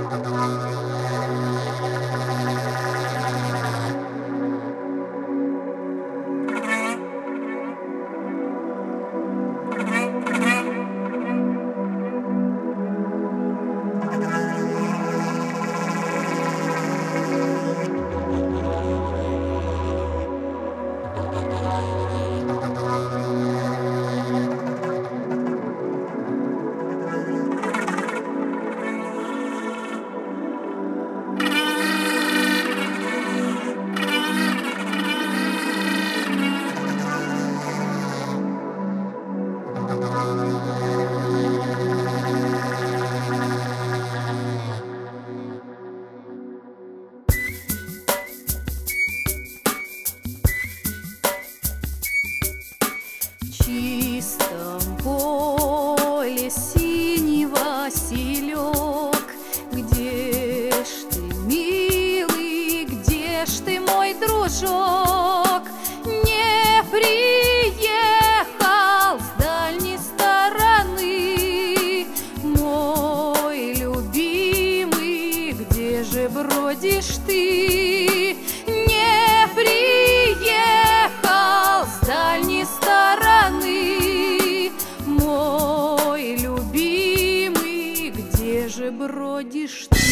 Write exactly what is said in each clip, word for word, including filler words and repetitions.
В чистом поле синий Василек, где ж ты, милый, где ж ты, мой дружок? Не приехал с дальней стороны, мой любимый, где же бродишь ты? Не приехал с дальней стороны, мой любимый, где же бродишь ты?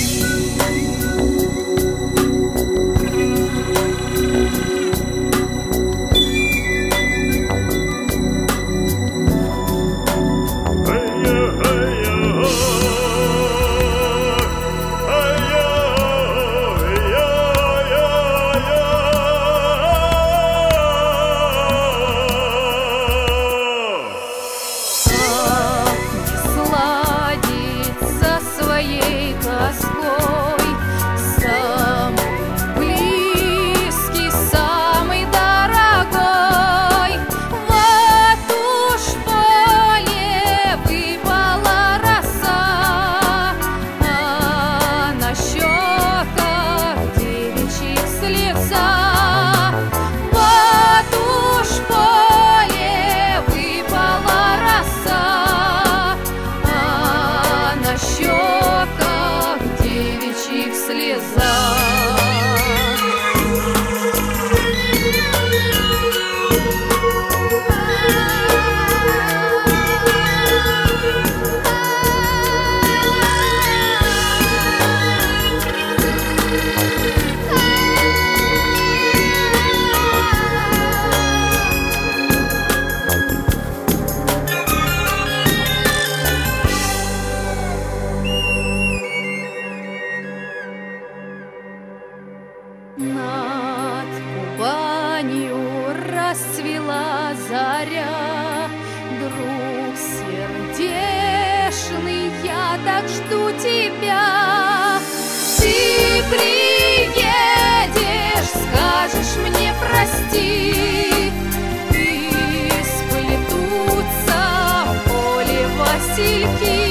Над Кубанью расцвела заря, друг сердечный, я так жду тебя. Ты приедешь, скажешь мне прости, и сплетутся в поле васильки.